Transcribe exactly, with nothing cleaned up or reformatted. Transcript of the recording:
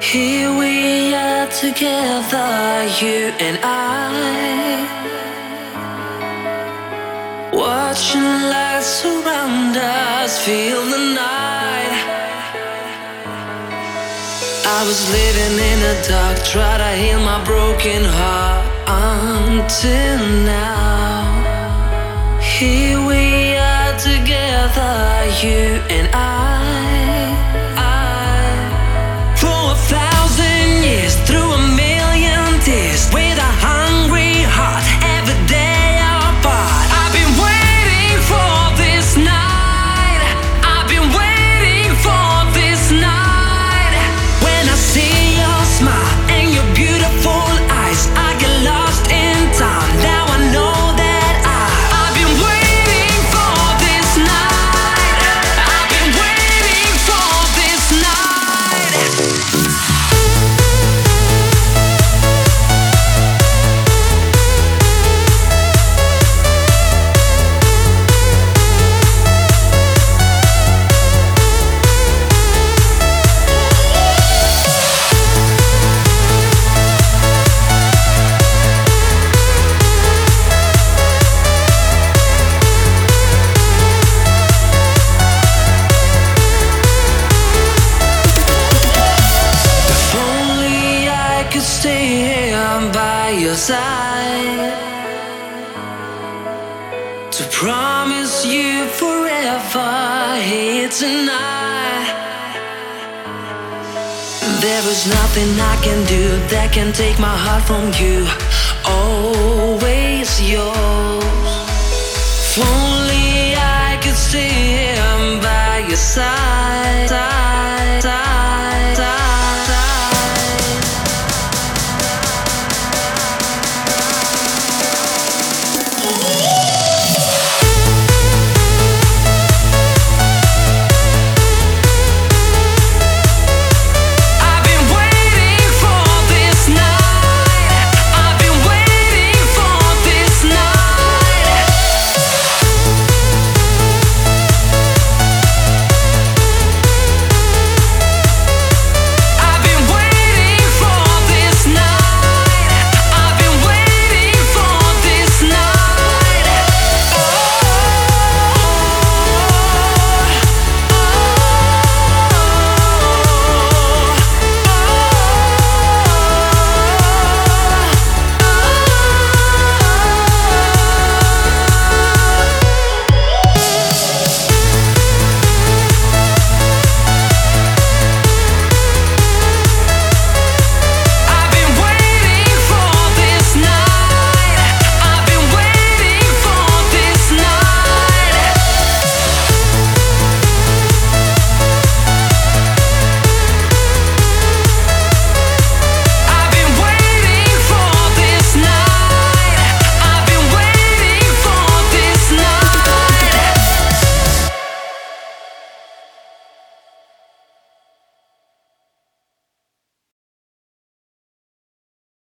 Here we are together, you and I, watching lights surround us, feel the night. I was living in the dark, try to heal my broken heart until now. Here we are together, you and I. For a thousand years, through a million tears, with a hungry heart, every day apart. I've been waiting for this night. I've been waiting for this night. When I see your smile and your beautiful eyes, I get lost in time. Now I know that I, I've been waiting for this night. I've been waiting for this night. If only I could stay here by your side, to promise you forever here tonight. There is nothing I can do that can take my heart from you. Always yours. If only